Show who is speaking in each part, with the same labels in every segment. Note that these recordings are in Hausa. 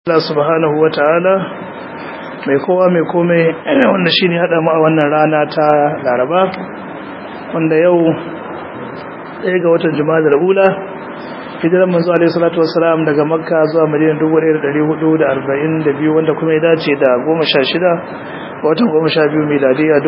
Speaker 1: Allah subhanahu wa ta'ala mai kowa mai komai wanda shi ne haɗa mu a wannan rana ta Laraba wanda yau ɗaya ga watan Jumadal Ula hijiran manzo alaihi salatu wassalam daga Makka zuwa Madina 1442 wanda kuma ya dace da 16 watan 12 miladiya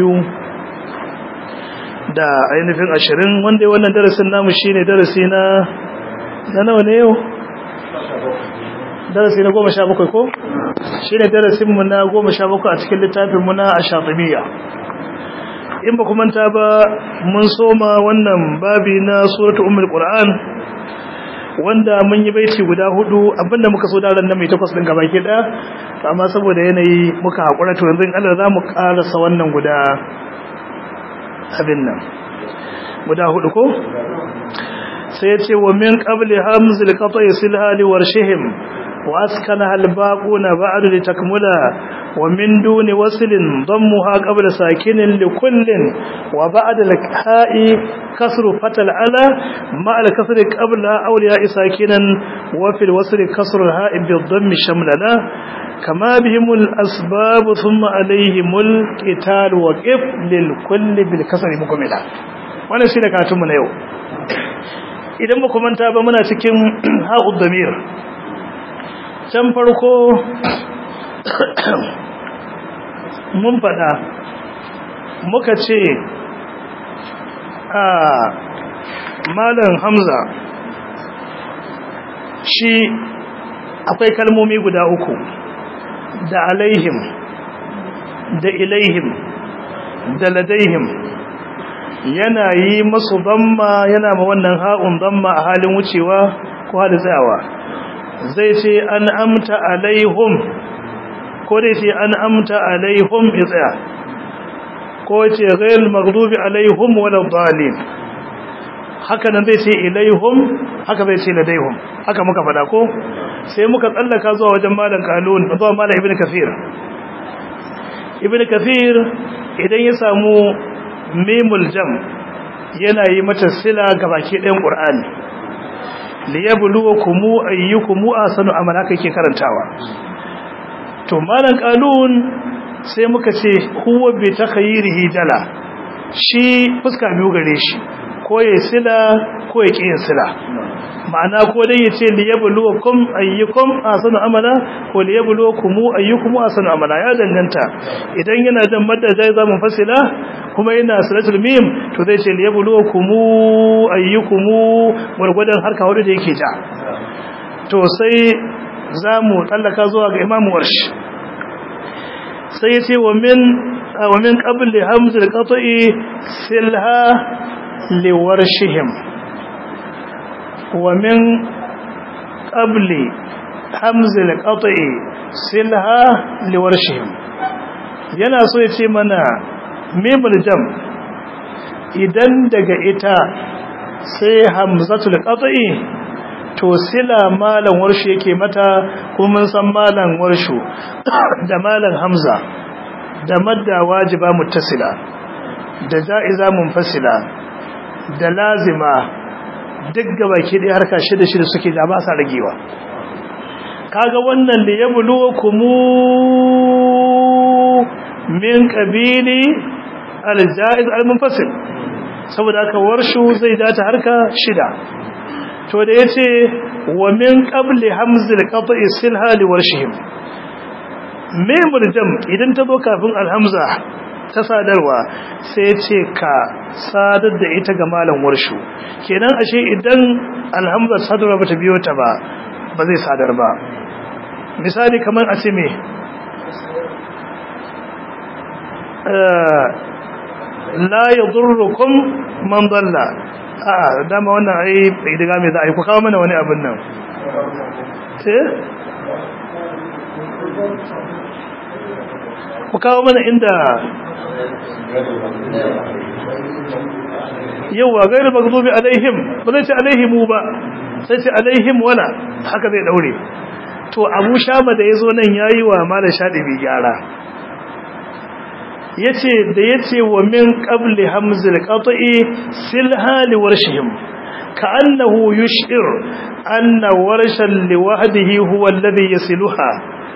Speaker 1: 2000 da ainihin 20 wanda wannan darasin namu shine darasi na nawa ne yau darasi na 17 ko shi ne darasinmu na 17 a cikin littafinmu na Ash-Shatibiyya. In ba kuma ta ba mun soma wannan babi na suratul Ummul Qur'an wanda mun yi baiti guda 4 abinda muka so daren nan mai 8 din gaba ke daya amma saboda yanayi muka hakura to yanzu in Allah za mu karasa wannan guda abin nan guda 4 ko sai ya ce wa min qabli hamzil qata'i silhali warshihim وأسكنها الباقون بعد لتكملا ومن دون وصل ضمها قبل ساكن لكل وبعد الهاء كسر فتى العلا مع الكسر قبلها أولياء ساكنا وفي الوصل كسر الهاء بالضم شملنا كما بهم الأسباب ثم عليهم القتال وقف للكل بالكسر مكملا وانا سينا كاتمنا يوم إذا مكمن تابا منا سكين هاء الضمير can farko mun faɗa muka ce a malam Hamza shi akwai kalmomi guda 3 da alaihim da ilaihim da ladaihim yana yi masu damma yana ma wannan ha'un damma a halin wucewa ko halin tsayawa zai ce an amta alaihum ko dai ce an amta alaihum ya tsaya ko ce ghayr maghdubi alaihum wala dhalin haka nan zai ce ilaihum haka zai ce ladaihum haka muka fada ko sai muka tsallaka zuwa wajen malam Qalun zuwa malam Ibn Kathir idan ya samu mimul jam yana yi mata sila ga baki ɗayan Qur'ani liyabluwakum ayyukum ahsanu amala kake karantawa to malan Qalun sai muka ce huwa bi takhayyirihi jala shi fuska biyu gare shi ko ya sila ko ya kiyin sila ma'ana ko dai yace liyabluwakum ayyukum ahsanu amala ko liyabluwakum ayyukum ahsanu amala ya danganta idan yana da madda zai zama fasila kuma yana salatul mim to zai ce liyabluwakum ayyukum gurgudan harka hudu da yake ja to sai zamu tsallaka zuwa ga Imam Warsh sai yace wa min qabli hamzul qata'i silha liwarshihim wa min qabli hamzul qata'i silha liwarshihim yana so yace mana mimul jam idan daga ita sai hamzatul qat'i to sila malan warshu yake mata kuma mun san malan warshu da malan hamza da madda wajiba muttasila da ja'iza munfasila da lazima duk gabaki dai harka shida suke da ba sa ragewa kaga wannan da yabluwakum min qabili al-ja'iz al-munfasil saboda haka warshu zai data harka 6 to da yace wa min qabli hamzil qat'i silha li warshihim memul jam idan ta zo kafin al-hamza ta sadarwa sai yace ka sadar da ita ga malam warshu kenan ashe idan al-hamza sadarwa bata biyo ta ba zai sadar ba misali kamar a ce me la yadurrukum man dalla dama wannan ai diga me za a yi ku kawo mana wani abin nan ku kawo mana inda yawa gairu magdubi alaihim ba zai ce alaihimu ba sai ce alaihim wala haka zai daure to Abu Shama da yazo nan yayi wa Malam Shadibi gyara yace wa min qabli hamzil qat'i silha li warshihim ka'annahu yush'ir anna warshan liwahdihi huwa alladhi yasiluha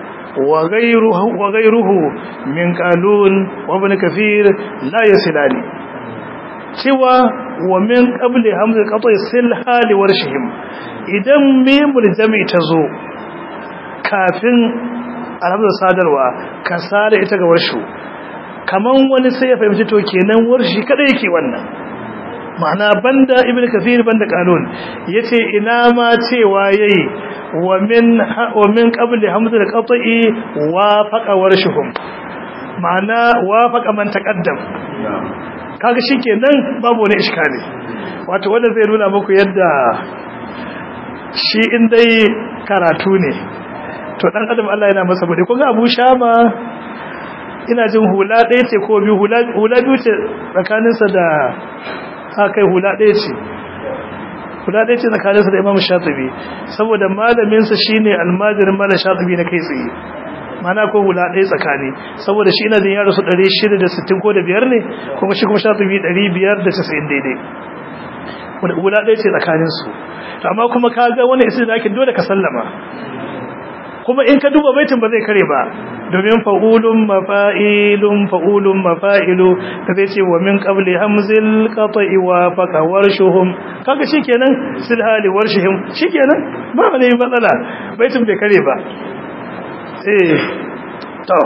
Speaker 1: وغيره من قالون وابن كثير لا يصلان cewa wa min qabli hamza qat'i silha li warshihim idan mimul jami tazo kafin alhamza sadarwa kasara ita ga warshu kaman wani sai ya fahimci to kenan warshi kada yake wannan ma'ana banda ibnu kathir banda qalun yace ina ma cewa yayi ومن قبل حمد القطعي وافق ورشهم معنى وافق من تقدم kaga shikenan babu wani iskali wato wanda zai nuna muku yadda shi in dai karatu ne to dan adam Allah yana masa bude kun ga Abu Shama ina jin hula ɗaya ce ko biyu hula biyu ce tsakaninsa da akai hula ɗaya ce kula ɗaya ce tsakaninsa da Imam Shatibi saboda malaminsa shine almajirin Malam Shatibi na kai tsaye mana ko hula ɗaya tsakani saboda shi ina jin ya rasu 660 ko da biyar ne kuma shi kuma Shatibi 590 daidai hula ɗaya ce tsakaninsu amma kuma kaga wani isi da ake dole ka sallama kuma in ka duba baitin ba zai kare ba domin fa'ulun mafa'ilu da zai ce wa min qabli hamzil qata'i wa faqa warshuhum kaga shikenan silhali warshihim shikenan ba wani matsala baitin bai kare ba to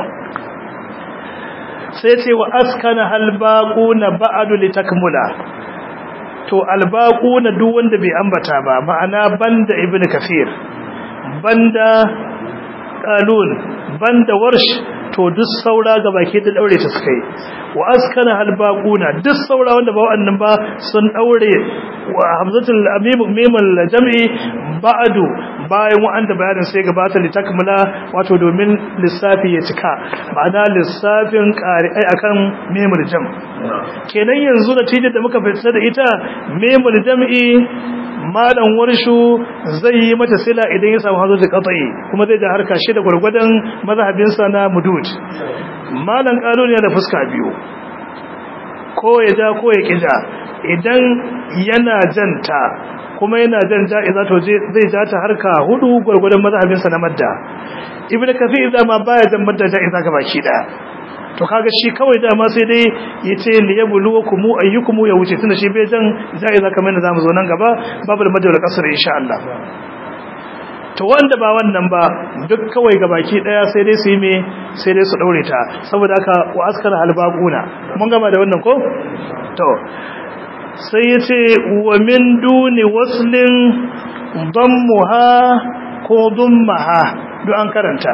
Speaker 1: sai ce wa askana halbaquna ba'du litakmula to albaquna duk wanda bai ambata ba ma'ana banda ibnu kafir banda qalun banda warsh to duk saura gabaki da daure ta suka yi wa askana halbaquna duk saura wanda ba wannan ba sun daure wa hamzatul mimul jam'i ba'du bayan wanda bayanin sai gabata litakmala wato domin lissafi ya cika ma'ana lissafin qari'ai akan mimul jam' kenan yanzu natijar da muka fitar da ita mimul jam'i malan warshu zai yi mata sila idan ya samu hazo qat'i kuma zai da harka shi da gurgudan mazhabin sa na mudud malan qalun yana da fuska biyu ko ya ja ko ya kija idan yana janta kuma yana jan ja'iza to zai ja ta harka hudu gurgudan mazhabin sa na madda ibnu kathir idan ma baya jan madda ja'iza ga baki da to kaga shi kawai dama sai dai yace li yabluwakum ayyukum ya wuce tunda shi bai jan ja'iza kamar yadda zamu zo nan gaba babu da madawar kasar insha Allah to wanda ba wannan ba duk kawai gabaki daya sai dai su yi me sai dai su daure ta saboda haka wa askar halbaquna mun gama da wannan ko to sai yace wa min duni waslin dammuha ko dummaha duk an karanta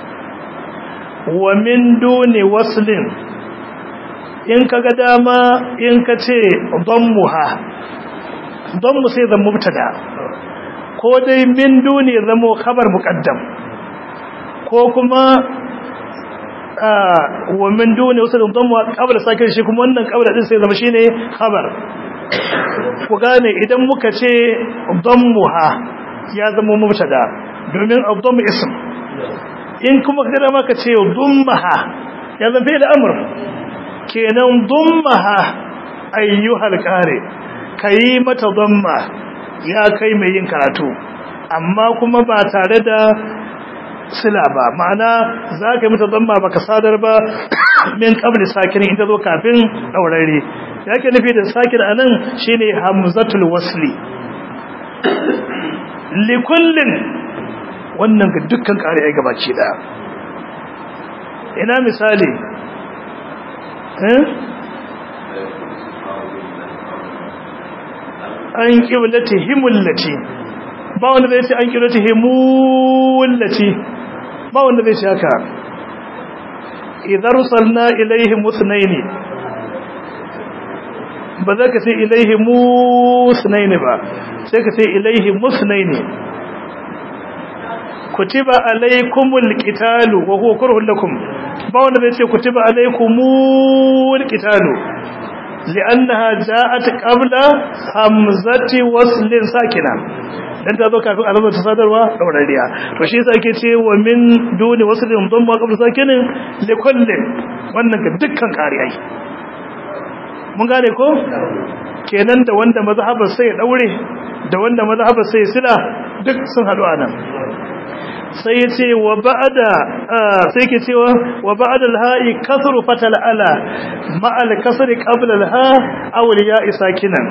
Speaker 1: wa min duni waslin in kaga dama in kace dammuha dammu sai zan mubtada ko dai min duni zamo khabar muqaddam ko kuma wa min duni waslin dammu qabla sakin shi kuma wannan qabla din sai zama shine khabar ku gane idan muka ce dammuha ya zama mubtada domin abdam ism in kuma kada maka ce dummaha ya zama fi'il amr kenan dummaha ayyuhal qari kai mata damma ya kai mai yin karatu amma kuma ba tare da sila ba ma'ana zaka yi mata damma baka sadar ba min qabli sakin in ta zo kafin daurare yake nufi da sakin anan shine hamzatul wasli likullin wannan ga dukkan ƙari'ai gabaci ɗaya ina misali an ƙiblati himullati ba wanda zai ce an ƙiblati himullati ba wanda zai ce haka idan rusalna ilaihi musnaini ba za ka ce ilaihi musnaini ba sai ka ce ilaihi musnaini kutiba alaykumul qitalu wa huwa kurhun lakum ba wanda zai ce kutiba alaykumul qitalu li'annaha ja'at qabla hamzati waslin sakina dan ta zo kafin alamar ta sadarwa daurariya to shi yasa ake ce wa min duni waslin dhamma qabla sakinin li kullin wannan ga dukkan qariyai mun gane ko kenan da wanda mazhabar sai ya daure da wanda mazhabar sai sila duk sun haɗu a nan sai ya ce wa ba'ada sai ke cewa wa ba'ada al-ha'i kasru fatal ala ma'al kasri qabla al-ha aw al-ya'i sakinan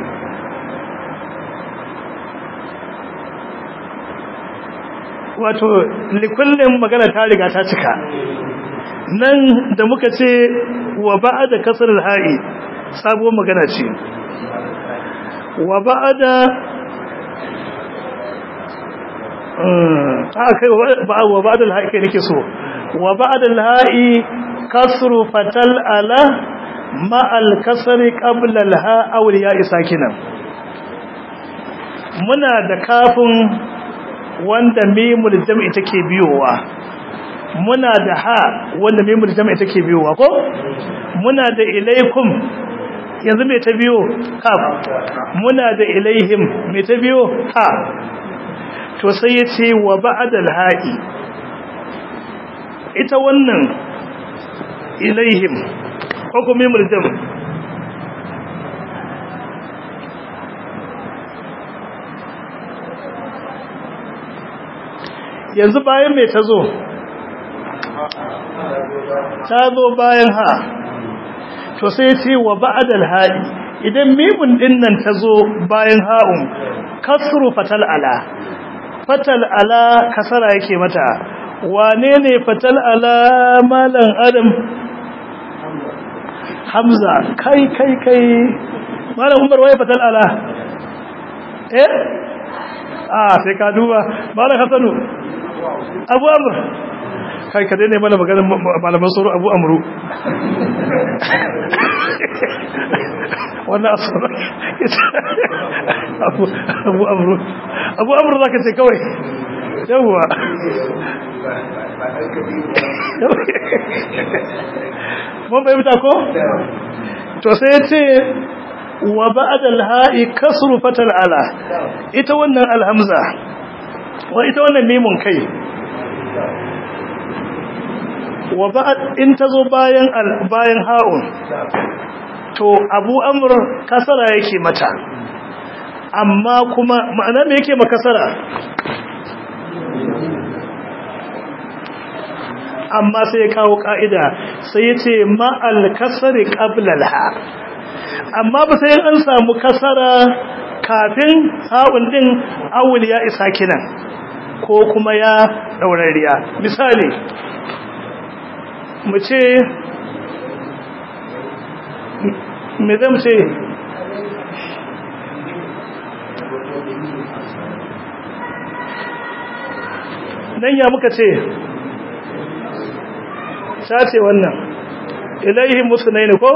Speaker 1: wato likullin magana ta riga ta cika nan da muka ce wa ba'ada kasr al-ha'i sabuwar magana ce wa ba'ada kai wa ba'da al-ha'i kai nake so wa ba'da al-ha'i kasru fatal ala ma al-kasri qabla al-ha aw al-ya'i sakinan muna da kafin wanda mimul jam'i take biyowa muna da ha wanda mimul jam'i take biyowa ko muna da ilaikum yanzu me ta biyo kaf muna da ilaihim me ta biyo ha to sai ya ce wa ba'adal ha'i ita wannan ilaihim ko kuma murjam yanzu bayan mai tazo bayan ha to sai ya ce wa ba'adal ha'i idan mimun din nan tazo bayan ha'un kasru fatal ala fatal ala kasara yake mata wane ne fatal ala malan adam hamza kai malan umar waye fatal ala sai ka duba malan hasanu abu amr kai ka daina mana maganar malaman suru abu amru wannan asara abu amru zaka ce kawai yawa mun bai mata ko to sai yace wa ba'da al-ha'i kasru fatal ala ita wannan al-hamza wa ita wannan mimun kai wa ba'd in tazo bayan ha'un to abu amr kasara yake mata amma kuma ma'ana me yake makasara amma sai ya kawo ka'ida sai ya ce ma'al kasari qabla al-ha amma ba sai an samu kasara kafin ha'un din awul ya isa kinan ko kuma ya daurariya misali mu ce me zan ce nan ya muka ce sace wannan ilaihi musnaini ko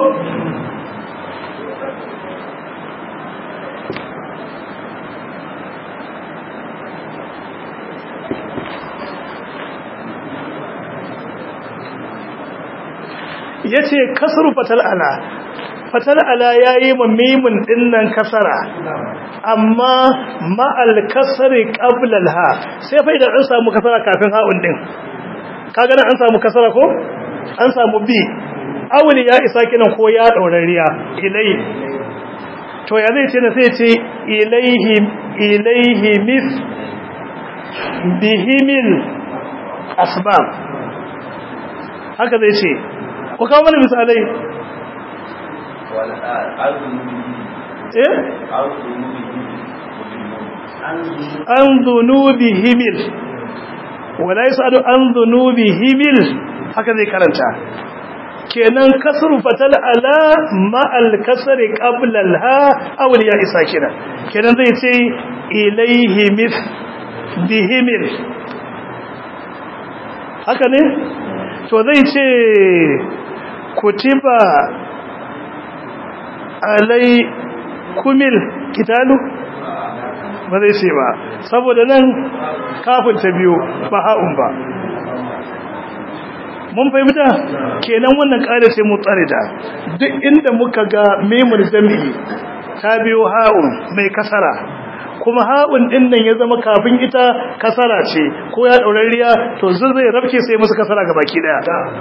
Speaker 1: yace kasru fatal ala yayi mimun dinnan kasara amma ma'al kasri qabla al-ha sai fa idan an samu kasara kafin ha'un din kaga nan an samu kasara ko an samu bi awli ya isa kinan ko ya daurariya ilai to ya zai ce na sai ce ilaihi mis bihimil asbab haka zai ce ko kawo mana misalai an dhunubihimil wala yasadu an dhunubihimil haka zai karanta kenan kasru fatal ala ma al kasri qabla al ha aw al ya sakina kenan zai ce ilayhi mis bihimil haka ne to zai ce kutiba alaikumil kitalu ba zai ce ba saboda nan kafin ta biyo ba ha'un ba mun fahimta kenan wannan ƙara sai mu tsare da duk inda muka ga memul jami'i ta biyo ha'un mai kasara kuma ha'un din nan ya zama kafin ita kasara ce ko ya daurariya to zai rabke sai musu kasara ga baki daya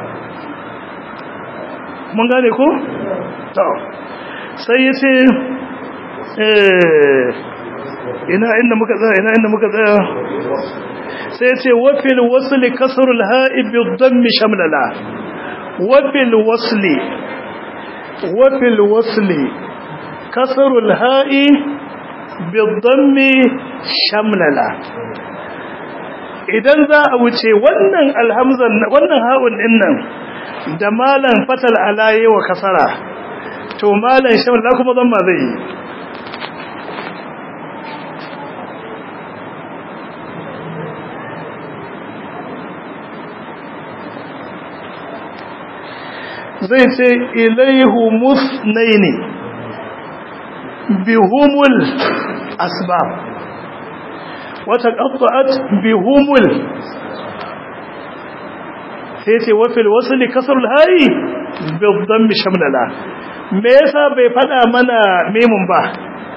Speaker 1: mun gane ko to sai yace inda muka tsaya sai ce wafil wasli kasrul ha'i bi dhammi shamlala wafil wasli kasrul ha'i bi dhammi shamlala idan za a wuce wannan alhamzan wannan ha'un din nan da malan fatal alaye wa kasara to malan shamlala kuma dhamma zai yi zai ce ilaihu musnaini bihumul asbab wata qatta'at bihumul sai ce wa fil wasli kasrul hayi bi dhammi shamlala me yasa bai fada mana mimun ba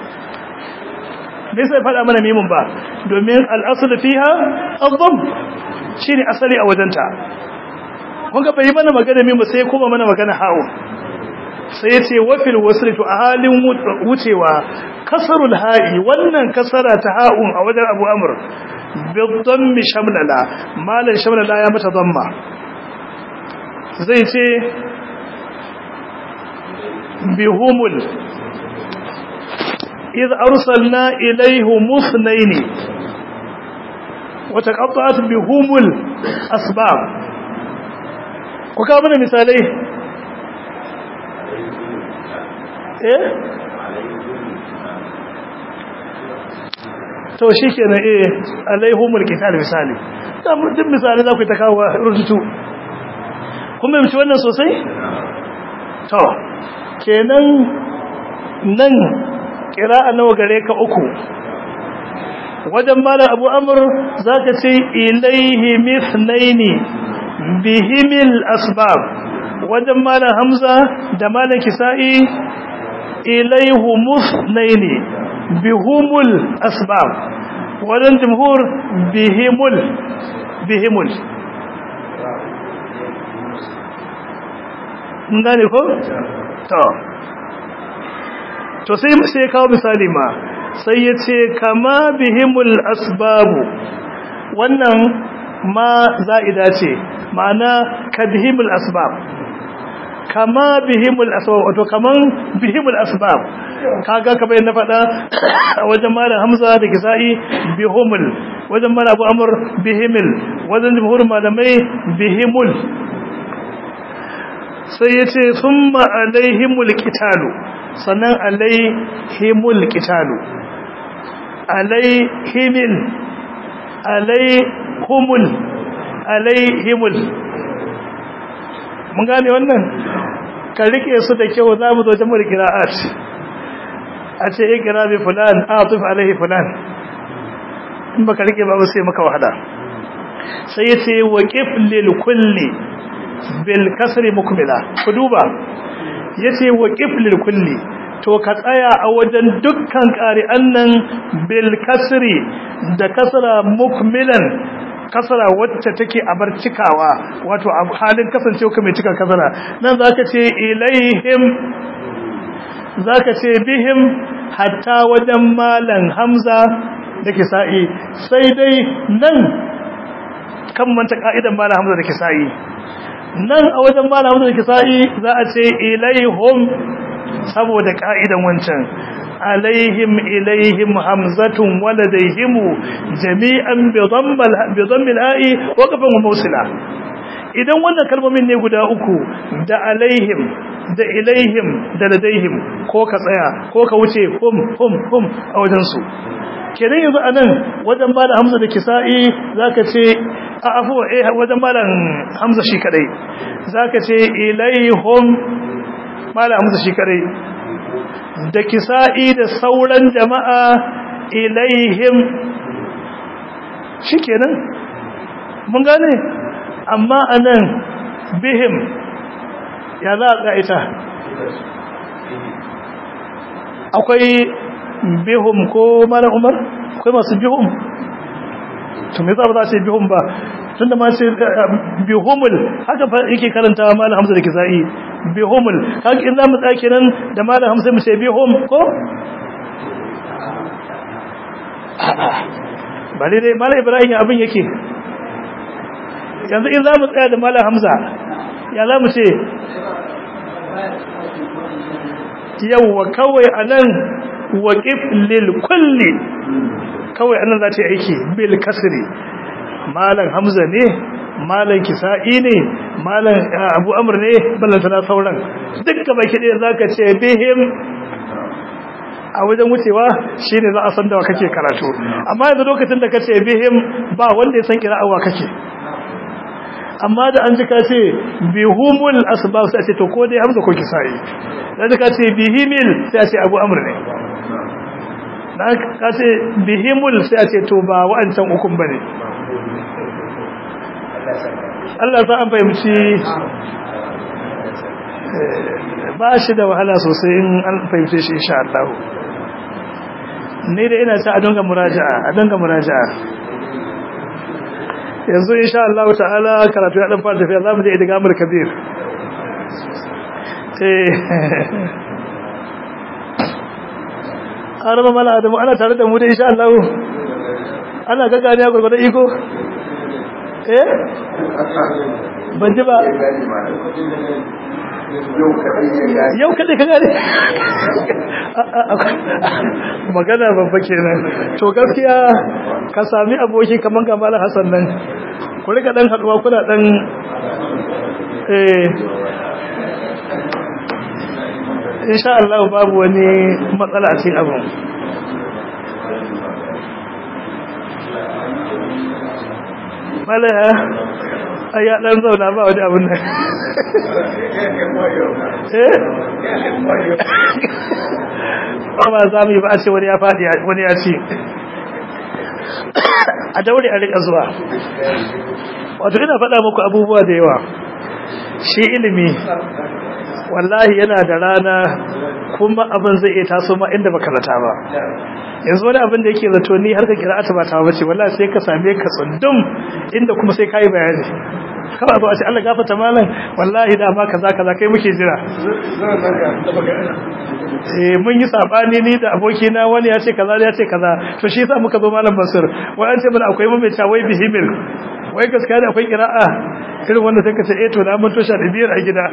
Speaker 1: domin al-asl fiha ad-dhamm shine asali a wajenta kun ga bai mana magana mimu sai kuma mana magana hawo sai yace wafil wasl to a halin wucewa kasrul ha'i wannan kasara ta ha'un a wajen Abu Amr bi dhammi shamlala malan shamlala ya mata dhamma zai ce bihumul idh arsalna ilayhim musnaini wa taqatta'at bihumul asbab ku kawo mana misalai to shi ke na alaihumul qital misali duk misali za ku ta kawo rubutu kuma mace wannan sosai to kenan nan qira'a nawa gare ka uku wajen malam Abu Amr zaka ce ilaihi mithnaini bihimil asbab wajen malam Hamza da malam Kisa'i ilaihu musnaini bihumul asbab wajen jumhur bihimul ngane ko to sai kawo misali ma sai yace kama bihimul asbab wannan ma za'ida ce ma'ana kadhimul asbab kama bihimul asbab wato kaman bihimul asbab kaga ka bayyana fada wajen malam Hamza da Kisa'i bihumul wajen malam Abu Amr bihimul wajen jumhur malamai bihimul sai yace thumma alaihimul qitalu sannan alaihimul qitalu alaihimul mun gane wannan ka rike su da kyau za mu zo jama'ar qira'at a ce ikra bi fulan atuf alaihi fulan in baka rike ba sai maka wahala sai yace waqif lil kulli bil kasri mukmila ku duba yace waqif lil kulli to ka tsaya a wajen dukkan qari'an nan bil kasri da kasra mukmilan kasara wacce take a bar cikawa wato a halin kasancewa kuma cika kasara nan zaka ce ilaihim zaka ce bihim hatta wajen malan Hamza da Kisa'i sai dai nan kan manta ka'idan malan Hamza da Kisa'i nan a wajen malan Hamza da Kisa'i za a ce ilaihum saboda ka'idan wancan alaihim ilaihim hamzatun waladayhim jami'an bi dhammil ha'i wa qafan mawsila idan wannan kalmomin ne guda uku da alaihim da ilaihim da ladayhim ko ka tsaya ko ka wuce hum a wajen su kenan yanzu anan wajen malam Hamza da Kisa'i zaka ce wajen malam Hamza shi kadai zaka ce ilaihum malam Hamza shi kadai da Kisa'i da sauran jama'a ilaihim shikenan mun gane amma anan bihim ya za a ita akwai bihum ko malam Umar akwai masu bihum to me za ba za ce bihum ba tunda ma ce bihumul haka fa yake karanta malam Hamza da Kisa'i bihumul kaga in zamu tsaya kenan da malam Hamza mu ce bihum ko a'a ba dai malam Ibrahim abin yake yanzu in za mu tsaya da malam Hamza ya za mu ce yawwa kawai anan waqif lil kulli kawai anan za ta yi aiki bil kasri malam Hamza ne malam Kisa'i ne malam Abu Amr ne ballantana sauran dukkan baki ɗaya zaka ce bihim a wajen wucewa shine za a san da wa kake karatu amma yanzu lokacin da kace bihim ba wanda ya san kira'awa kake amma da an ji ka ce bihumul asbab sai a ce to ko dai Hamza ko Kisa'i dan ka ce bihimil sai a ce Abu Amr ne dan ka ce bihimul sai a ce to ba wa'ancan ukun bane Allah za an fahimci ba shi da wahala sosai in an fahimce shi insha Allah ni da ina ta a dinga muraja'a yanzu insha Allah ta'ala karatu ya dan fara tafiya zamu je idgamul kabir araba mala adamu ana tare da mu da insha Allah ana gaggane ya gurgurda iko ban ji ba yau kaɗai ka gane magana babba kenan to gaskiya ka sami aboki kaman Kamal Hassan nan ku rika dan haduwa kuna dan insha Allah babu wani matsala a cikin abin malaya ya dan zauna ba wani abin nan ba za mu yi ba a ce wani ya faɗi wani ya ci a daure a rika zuwa wato ina faɗa muku abubuwa da yawa shi ilimi wallahi yana da rana kuma abin zai iya taso ma inda baka zata ba yanzu wani abin da yake zato ni har ka kira'ata ba ta bace wallahi sai ka same ka tsundum inda kuma sai kai bayani kawai zo a ce Allah gafarta malam wallahi da ma kaza kai muke jira mun yi sabani ni da abokina wani ya ce kaza to shi yasa muka zo malam Basir wai an ce mana akwai mai tawai bihimil wai gaskiya da akwai kira'a irin wanda sai ka ce to na mun tosha da biyar a gida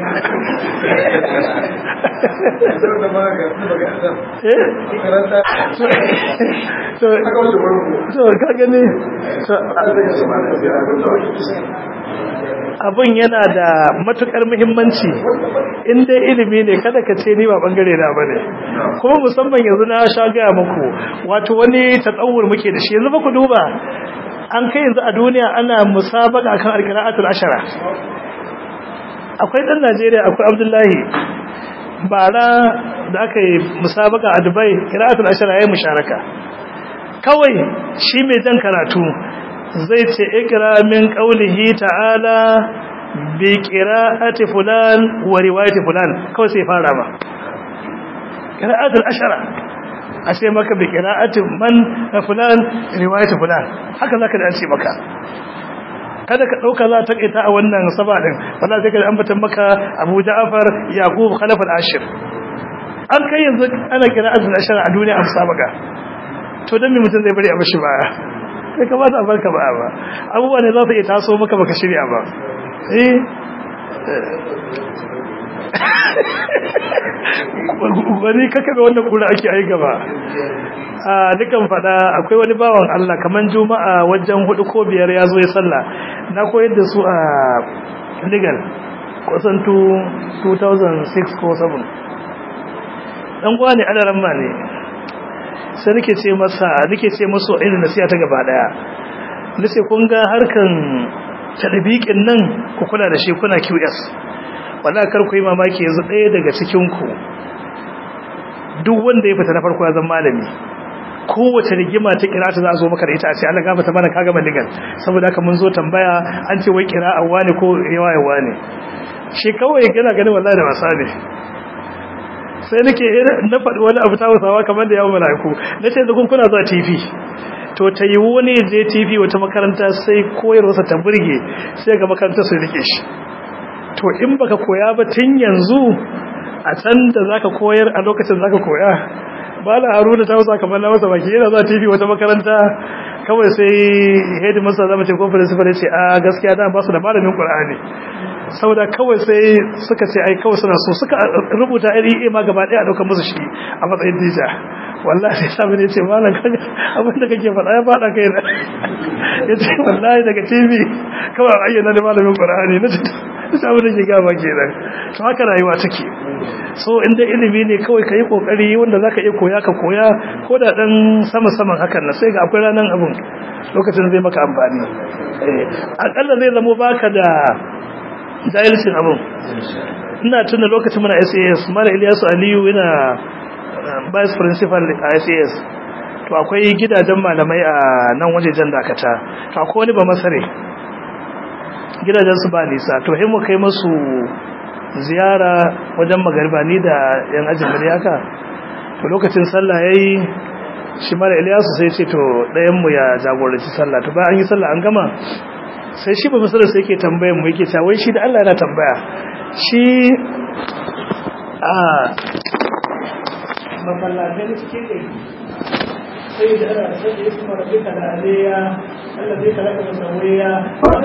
Speaker 1: so ka gani abin yana da matukar muhimmanci in dai ilimi ne kada ka ce ni ba bangare na bane kuma musamman yanzu na sha ga muku wato wani tsawur muke da shi yanzu ba ku duba an kai yanzu a duniya ana musabaka kan alqira'atul ashara akwai dan Najeriya akwai Abdullahi bara da aka yi musabaka a Dubai qira'atul ashara yayin musharaka kawai shi mai jan karatu zai ce ikra min qawlihi ta'ala bi qira'ati fulan wa riwayati fulan kawai sai fara ba qira'atul ashara a sai maka bi qira'ati man fulan riwayati fulan haka zaka da an ce maka kada ka dauka za ta kaita a wannan saba din wallahi sai ka ambata maka Abu Ja'far Yaqub Khalaf al-Ashir an kai yanzu ana qira'atul ashara a duniya an sabaka to dan me mutun zai bari a bashi baya sai ka ba ta barka ba abubuwa ne za su iya taso maka baka shirya ba wani kakabe wannan kura ake ai gaba dukan fada akwai wani bawan Allah kaman juma'a wajen 4 ko 5 ya zo ya sallah na koyar da su a legal kusan 2006 ko 7 dan gwani adaran ma ne sai nake ce musu irin nasiha ta gaba daya nace kun ga harkan tadbiqin nan ku kula da shi kuna QS wallahi kar ku yi mamaki yanzu daya daga cikin ku duk wanda ya fita na farko ya zama malami kowace rigima ta kira'ata za a zo maka da ita a ce Allah gafarta mana ka gama ligan saboda haka mun zo tambaya an ce wai kira'a wani ko riwaya wani shi kawai yana ganin wallahi da wasa ne sai nake na faɗi wani abu ta wasawa kamar da yawon mala'iku na ce zukun kuna zuwa TV to ta yi wani je TV wata makaranta sai koyarwarsa ta burge sai ga makaranta su rike shi to in baka koya ba tun yanzu a can da zaka koyar a lokacin zaka koya Malam Haruna ta wasa kamar na masa baki yana zuwa TV wata makaranta kawai sai head masa zama ce ko principal ce a gaskiya da ba su da malamin Qur'ani saboda kawai sai suka ce ai kawai suna so suka rubuta LEA ma gaba daya a daukar musu shi a matsayin dija wallahi sai sabi ne ce malam kaga abin da kake faɗa ya faɗa kai na yace wallahi daga TV kawai ayyana da malamin Qur'ani na ta abin da ke gaba kenan to haka rayuwa take so inda ilimi ne kawai kai kokari wanda zaka iya koya ka koya ko da dan sama hakan na sai ga akwai ranan abun lokacin zai maka amfani akalla zai zama baka da jahilcin abun ina tuna lokacin muna SAS Malam Ilyasu Aliyu ina vice principal a SAS to akwai gidajen malamai a nan wajejen dakata to akwai wani ba masare gidajen su ba nisa to mu kai musu ziyara wajen magariba ni da yan ajin mu ne haka to lokacin sallah yayi shi Malam Ilyasu sai ce to ɗayan mu ya jagoranci sallah to bayan an yi sallah an gama sai shi ba masare sai yake tambayar mu yake cewa wai shi da Allah yana tambaya shi mafallatai cikin gari sai da ana sai da isma rabbika da aliya Allah zai kalaka da sauriya